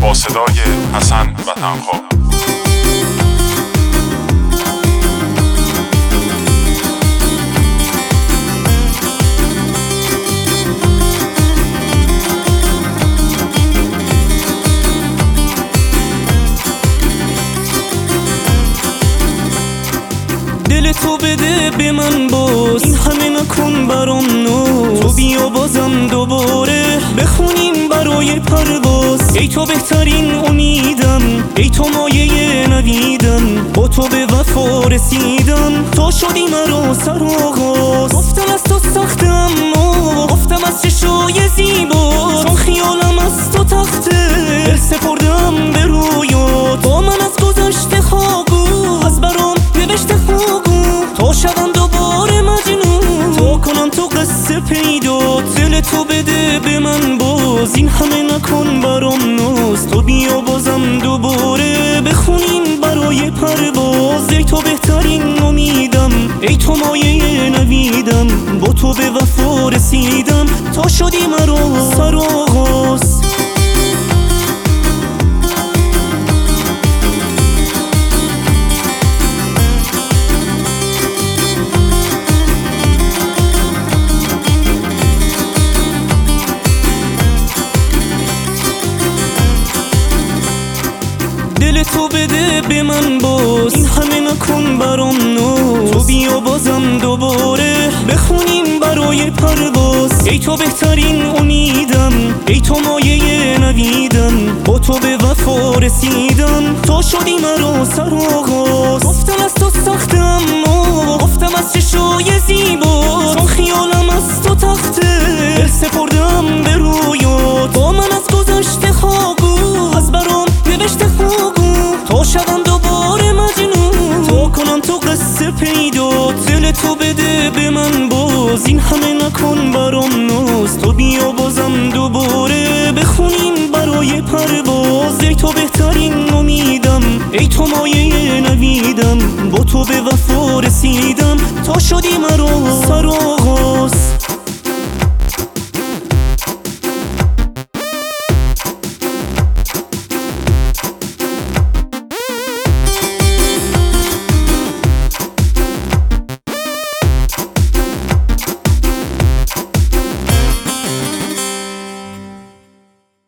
با صدای حسن وطنخواه. دل تو بده به من باز، این همه نکن برام ناز. تو بیا بازم دوباره بخونیم برای پرواز. ای تو بهترین امیدم، ای تو مایه نویدم. با تو به وفا رسیدم، تو شدی مرا سرآغاز. گفتم از تو سخته اما گفتم از چشای زیبا. چون خیالم از تو تخته دل سپردم به رویات. با من از گذشته خاگو، از برام نوشته خاگو. تا شدم دوباره مجنون، تا کنم تو قصه پیدا. دل تو بده به من باز، این همه نکن برام ناز. تو بیا بازم دوباره بخونیم برای پرواز. ای تو بهترین امیدم، ای تو مایه نویدم. با تو به وفا رسیدم، تا شدی مرا سرآغاز. دل تو بده به من باز، این همه نکن برام ناز. تو بیا بازم دوباره بخونیم برای پرواز. ای تو بهترین امیدم، ای تو مایه نویدم. با تو به وفا رسیدم، تا شدی مرا سرآغاز. گفتم از تو سخته اما گفتم از چشای زیبا. چون خیالم از تو تخته دل سپردم به رویات. با من از گذشته خاگو، از برام نوشته خاگو. تا شدم دوباره مجنون، تا کنم تو قصه پیدا. دل تو بده به من باز، این همه نکن برام ناز. تو بیا بازم دوباره بخونیم برای پرواز. ای تو بهترین امیدم، ای تو مایه نویدم. با تو به وفا رسیدم، تا شدی مرا سرآغاز.